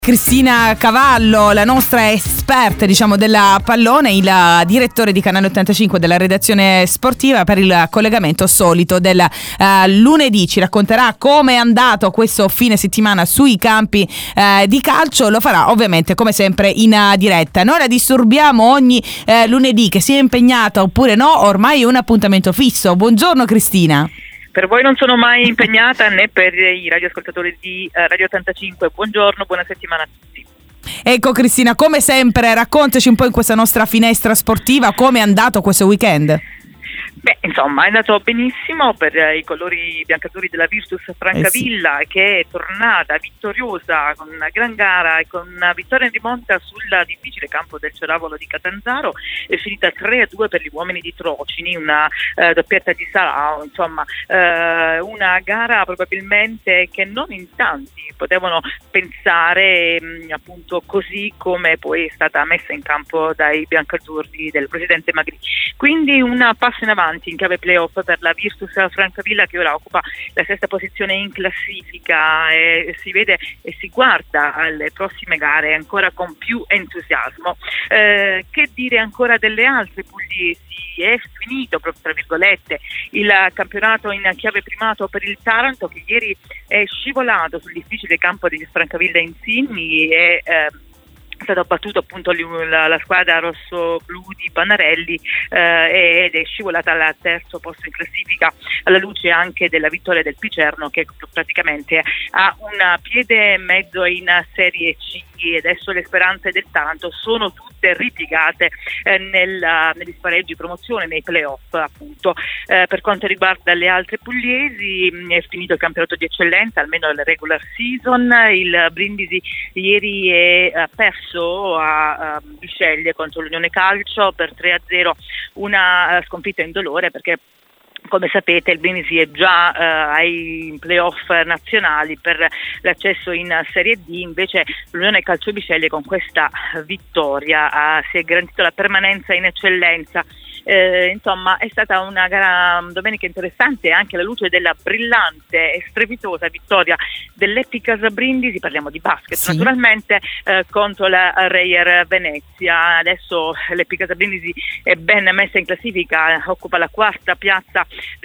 Cristina Cavallo, la nostra esperta, della pallone, il direttore di Canale 85 della redazione sportiva, per il collegamento solito del lunedì. Ci racconterà come è andato questo fine settimana sui campi di calcio. Lo farà ovviamente come sempre in diretta. Noi la disturbiamo ogni lunedì, che sia impegnata oppure no, ormai è un appuntamento fisso. Buongiorno Cristina. Per voi non sono mai impegnata, né per i radioascoltatori di Radio 85. Buongiorno, buona settimana a tutti. Ecco Cristina, come sempre raccontaci un po' in questa nostra finestra sportiva come è andato questo weekend. Beh, insomma, è andato benissimo per i colori biancazzurri della Virtus Francavilla, che è tornata vittoriosa con una gran gara e con una vittoria in rimonta sul difficile campo del Ceravolo di Catanzaro. È finita 3-2 per gli uomini di Trocini, una doppietta di Sarao, insomma una gara probabilmente che non in tanti potevano pensare appunto così come poi è stata messa in campo dai biancazzurri del presidente Magri. Quindi un passo in avanti in chiave playoff per la Virtus Francavilla, che ora occupa la sesta posizione in classifica e si vede e si guarda alle prossime gare ancora con più entusiasmo. Che dire ancora delle altre pugliesi? È finito, proprio tra virgolette, il campionato in chiave primato per il Taranto, che ieri è scivolato sul difficile campo di Francavilla Insigni e è stato battuto appunto la squadra rosso-blu di Panarelli ed è scivolata al terzo posto in classifica, alla luce anche della vittoria del Picerno, che praticamente ha un piede e mezzo in Serie C, e adesso le speranze del Taranto sono tutte ripiegate negli spareggi promozione, nei playoff appunto. Per quanto riguarda le altre pugliesi, è finito il campionato di eccellenza, almeno la regular season. Il Brindisi ieri è perso a Bisceglie contro l'Unione Calcio per 3-0, una sconfitta indolore, perché come sapete il Brindisi è già ai playoff nazionali per l'accesso in Serie D. Invece l'Unione Calcio Bisceglie con questa vittoria si è garantito la permanenza in eccellenza. Insomma, è stata una gara domenica interessante anche alla luce della brillante e strepitosa vittoria dell'Epicas Brindisi, parliamo di basket sì, naturalmente, contro la Reyer Venezia. Adesso l'Epicas Brindisi è ben messa in classifica, occupa la quarta piazza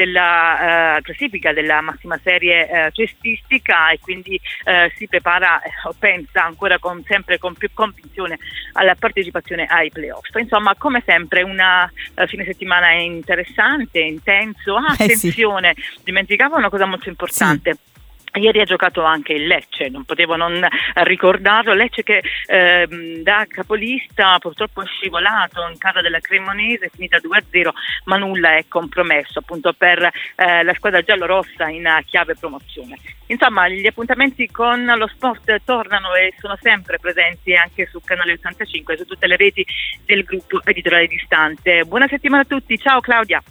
della classifica della massima serie cestistica, e quindi si prepara o pensa ancora sempre con più convinzione alla partecipazione ai playoff. Insomma, come sempre una fine settimana interessante, intenso. Attenzione, sì, dimenticavo una cosa molto importante. Sì. Ieri ha giocato anche il Lecce, non potevo non ricordarlo. Lecce che da capolista purtroppo è scivolato in casa della Cremonese, è finita 2-0, ma nulla è compromesso appunto per la squadra giallorossa in chiave promozione. Insomma, gli appuntamenti con lo sport tornano e sono sempre presenti anche su Canale 85 e su tutte le reti del gruppo editoriale Distante. Buona settimana a tutti, ciao Claudia.